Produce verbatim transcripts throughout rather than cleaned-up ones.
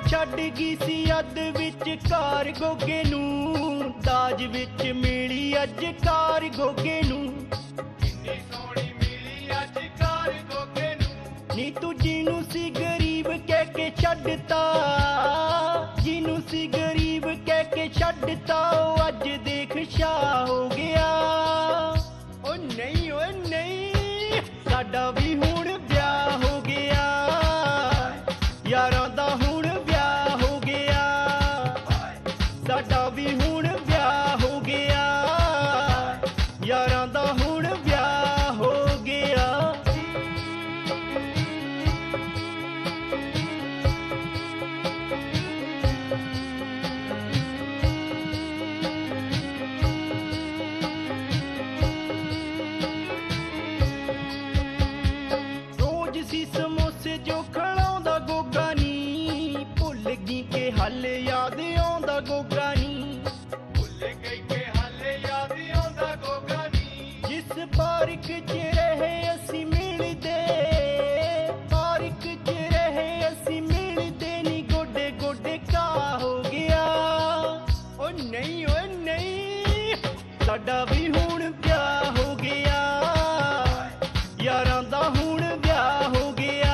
ਛੱਡ ਗਈ ਸੀ ਅੱਧ ਵਿੱਚ ਕਾਰ ਗੋਗੇ ਨੂੰ, ਦਾਜ ਵਿੱਚ ਮਿਲੀ ਅੱਜ ਕਾਰ ਗੋਗੇ ਨੂੰ। ਕਿੰਨੀ ਸੋਹਣੀ ਮਿਲੀ ਅੱਜ ਕਾਰ ਗੋਗੇ ਨੂੰ। ਨੀ ਤੂੰ ਜਿਹਨੂੰ ਸੀ ਗਰੀਬ ਕਹਿ ਕੇ ਛੱਡਤਾ, ਜਿਹਨੂੰ ਸੀ ਗਰੀਬ ਕਹਿ ਕੇ ਛੱਡਤਾ, ਉਹ ਅੱਜ ਦੇਖ ਸ਼ਾਹ ਹੋ ਗਿਆ। ਓ ਨਹੀਂ ਓਏ ਨਹੀਂ, ਸਾਡਾ ਵੀ ਹੁਣ ਵਿਆਹ ਹੋ ਗਿਆ, ਯਾਰਾਂ ਦਾ ਹੁਣ ਵਿਆਹ ਹੋ ਗਿਆ, ਸਾਡਾ ਵੀ ਹੁਣ ਵਿਆਹ ਹੋ ਗਿਆ, ਯਾਰਾਂ ਦਾ ਹੁਣ ਵਿਆਹ ਹੋ ਗਿਆ। ਰੋਜ਼ ਸੀ ਸਮੋਸੇ ਜੋ ਖਲਾਉਂਦਾ ਗੋਗਾ ਨੀ, ਭੁੱਲ ਗਈ ਕਿ ਹਾਲੇ ਯਾਦ ਆਉਂਦਾ ਗੋਗਾ ਨੀ। ਭੁੱਲ ਗਈ ਕਿ ਹਾਲੇ ਯਾਦ ਆਉਂਦਾ ਗੋਗਾ ਨੀ। ਜਿਸ ਪਾਰਕ 'ਚ ਰਹੇ ਅਸੀਂ ਮਿਲਦੇ, ਪਾਰਕ 'ਚ ਰਹੇ ਅਸੀਂ ਮਿਲਦੇ ਨੀ, ਗੋਡੇ ਗੋਡੇ ਕਾ ਹੋ ਗਿਆ। ਓ ਨਹੀਂ ਓਏ ਨਹੀਂ, ਸਾਡਾ ਵੀ ਹੁਣ ਵਿਆਹ ਹੋ ਗਿਆ, ਯਾਰਾਂ ਦਾ ਹੁਣ ਵਿਆਹ ਹੋ ਗਿਆ,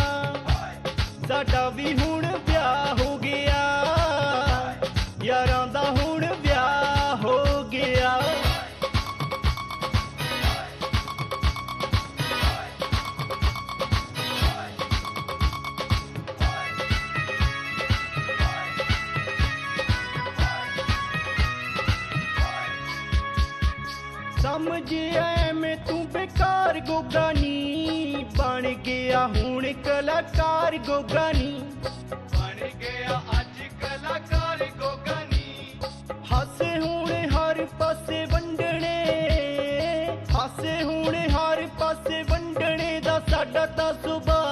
ਸਾਡਾ ਵੀ ਹੁਣ ਵਿਆਹ ਹੋ ਗਿਆ, ਯਾਰਾਂ ਦਾ ਹੁਣ ਵਿਆਹ ਹੋ ਗਿਆ। ਸਮਝ ਐਵੇਂ ਤੂੰ ਬੇਕਾਰ ਗੋਗਾ ਨੀ, ਬਣ ਗਿਆ ਹੁਣ ਕਲਾਕਾਰ ਗੋਗਾ ਨੀ। ਬਣ ਗਿਆ ਅੱਜ ਕਲਾਕਾਰ ਗੋਗਾ ਨੀ। ਹਾਸੇ ਹੁਣ ਹਰ ਪਾਸੇ ਵੰਡਣੇ, ਹਾਸੇ ਹੁਣ ਹਰ ਪਾਸੇ ਵੰਡਣੇ ਦਾ ਸਾਡਾ ਤਾਂ ਸੁਭਾਅ